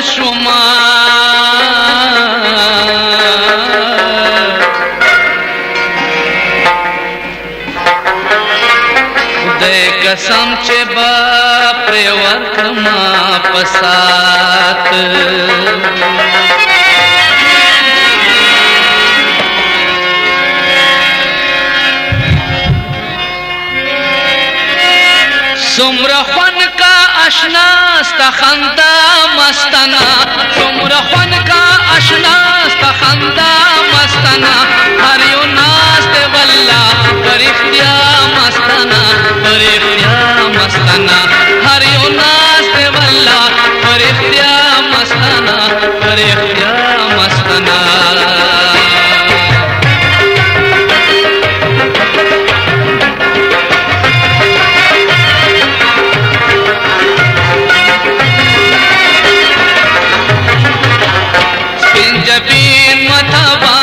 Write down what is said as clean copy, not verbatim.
شما خدای قسم چې با پرې ورکما پسات سمرا خوان کا اشنا ستا خندا مستنا سمرا خوان کا اشنا ستا خندا مستنا هر یو ناس ته والله پر اختیار مستنا پر اختیار مستنا هر یو ناس ته والله پر اختیار مستنا پر اختیار مستنا جبین متوا